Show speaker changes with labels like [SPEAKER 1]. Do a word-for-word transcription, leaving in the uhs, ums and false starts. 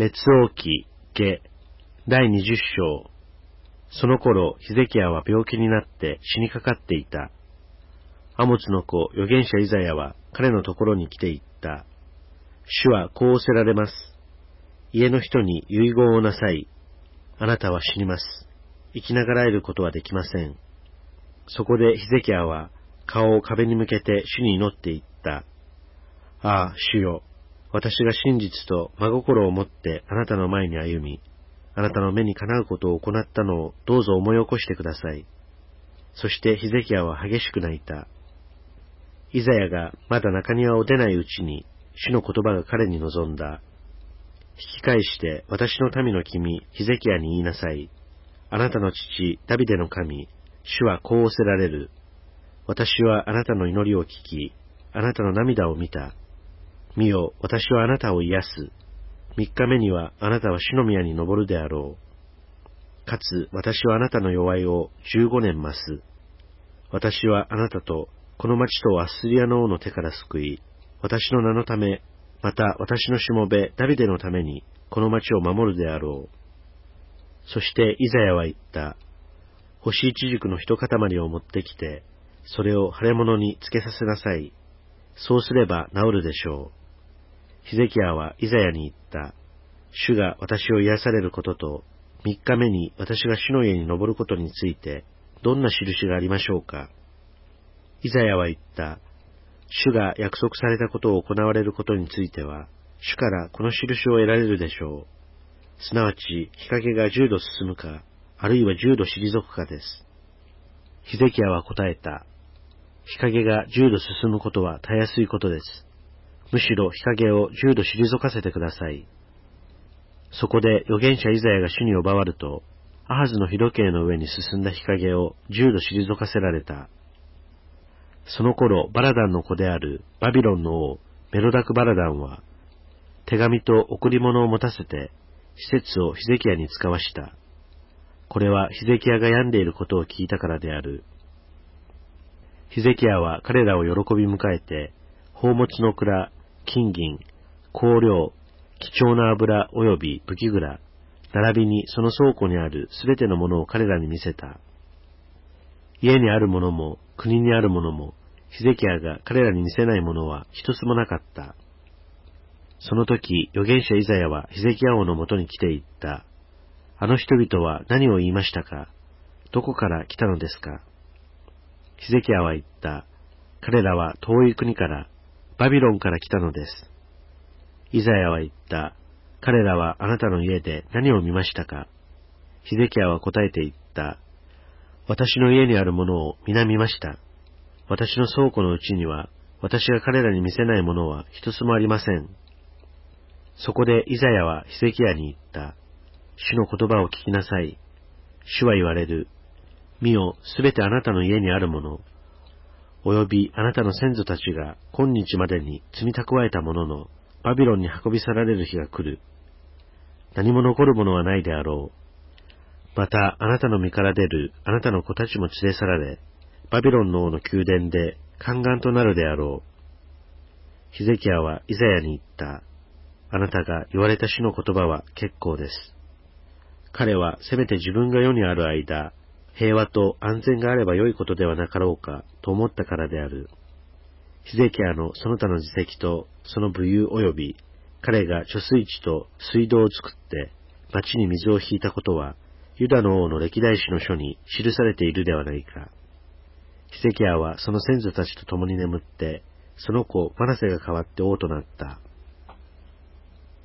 [SPEAKER 1] 列王記下第二十章。その頃、ヒゼキヤは病気になって死にかかっていた。アモツの子、預言者イザヤは彼のところに来て言った。主はこう仰せられます。家の人に遺言をなさい。あなたは死にます。生きながらえることはできません。そこでヒゼキヤは顔を壁に向けて主に祈って言った。ああ、主よ。私が真実と真心を持ってあなたの前に歩み、あなたの目にかなうことを行ったのをどうぞ思い起こしてください。そしてヒゼキヤは激しく泣いた。イザヤがまだ中庭を出ないうちに主の言葉が彼に臨んだ。引き返して私の民の君ヒゼキヤに言いなさい。あなたの父ダビデの神、主はこう仰せられる。私はあなたの祈りを聞き、あなたの涙を見た。見よ、私はあなたを癒す。三日目にはあなたは主の宮に登るであろう。かつ私はあなたの弱いを十五年増す。私はあなたとこの町とアッスリアの王の手から救い、私の名のため、また私のしもべダビデのためにこの町を守るであろう。そしてイザヤは言った。干しイチジクの一塊を持ってきて、それを腫れ物につけさせなさい。そうすれば治るでしょう。ヒゼキヤはイザヤに言った。主が私を癒されることと、三日目に私が主の家に登ることについて、どんな印がありましょうか。イザヤは言った。主が約束されたことを行われることについては、主からこの印を得られるでしょう。すなわち、日陰が十度進むか、あるいは十度退くかです。ヒゼキヤは答えた。日陰が十度進むことはたやすいことです。むしろ日陰を十度退かせてください。そこで預言者イザヤが主に呼ばわると、アハズの日時計の上に進んだ日陰を十度退かせられた。その頃、バラダンの子であるバビロンの王、メロダクバラダンは、手紙と贈り物を持たせて、施設をヒゼキヤに使わした。これはヒゼキヤが病んでいることを聞いたからである。ヒゼキヤは彼らを喜び迎えて、宝物の蔵、金銀、香料、貴重な油及び武器蔵、並びにその倉庫にあるすべてのものを彼らに見せた。家にあるものも国にあるものも、ヒゼキヤが彼らに見せないものは一つもなかった。その時、預言者イザヤはヒゼキヤ王のもとに来て言った。あの人々は何を言いましたか？どこから来たのですか？ヒゼキヤは言った。彼らは遠い国から、バビロンから来たのです。イザヤは言った。彼らはあなたの家で何を見ましたか？ヒゼキヤは答えて言った。私の家にあるものを皆見ました。私の倉庫のうちには、私が彼らに見せないものは一つもありません。そこでイザヤはヒゼキヤに言った。主の言葉を聞きなさい。主は言われる。見よ、すべてあなたの家にあるもの、およびあなたの先祖たちが今日までに積み蓄えたものの、バビロンに運び去られる日が来る。何も残るものはないであろう。また、あなたの身から出るあなたの子たちも連れ去られ、バビロンの王の宮殿で宦官となるであろう。ヒゼキヤはイザヤに言った。あなたが言われた主の言葉は結構です。彼はせめて自分が世にある間、平和と安全があれば良いことではなかろうかと思ったからである。ヒゼキヤのその他の自責とその武勇及び彼が貯水池と水道を作って町に水を引いたことはユダの王の歴代史の書に記されているではないか。ヒゼキヤはその先祖たちと共に眠ってその子マナセが代わって王となった。